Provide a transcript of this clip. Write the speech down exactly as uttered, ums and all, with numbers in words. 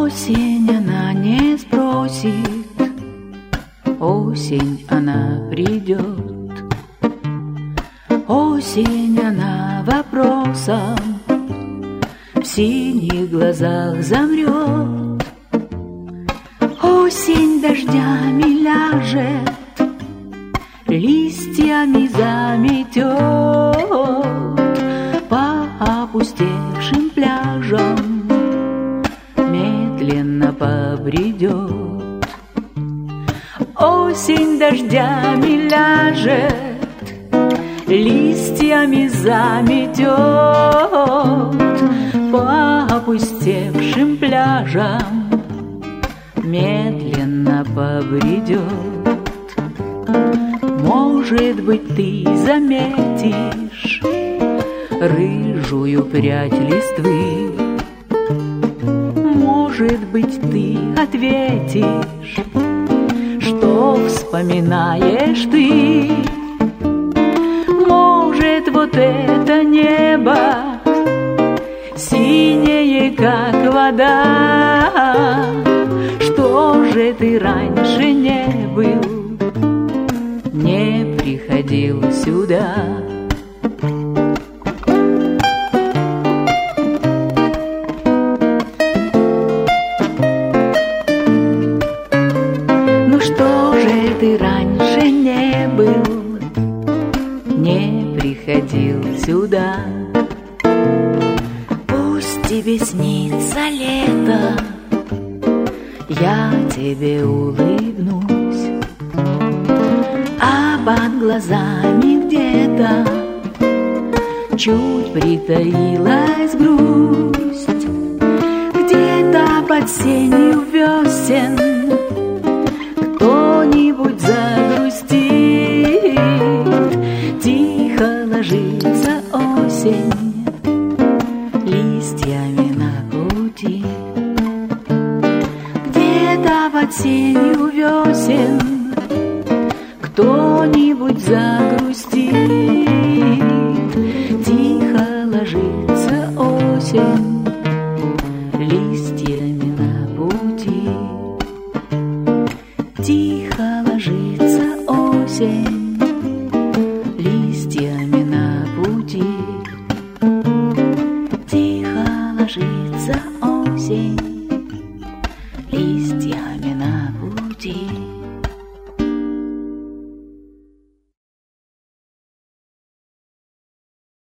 Осень она не спросит, осень она придет. Осень она вопросом в синих глазах замрет. Осень дождями ляжет, листьями заметет, по опустевшим пляжам медленно побредет. Осень дождями ляжет, листьями заметет, по опустевшим пляжам медленно побредет. Может быть, ты заметишь рыжую прядь листвы, может быть, ты ответишь, что вспоминаешь ты. Может, вот это небо синее, как вода. Что же ты раньше не был, не приходил сюда? Ну что же ты раньше не был, не приходил сюда? Пусть тебе снится лето, я тебе улыбнусь, а под глазами где-то чуть притаилась грусть. Где-то под сенью весен кто-нибудь загрустит. Тихо ложится осень листьями на пути. Где-то под сенью весен кто-нибудь загрустит. Тихо ложится осень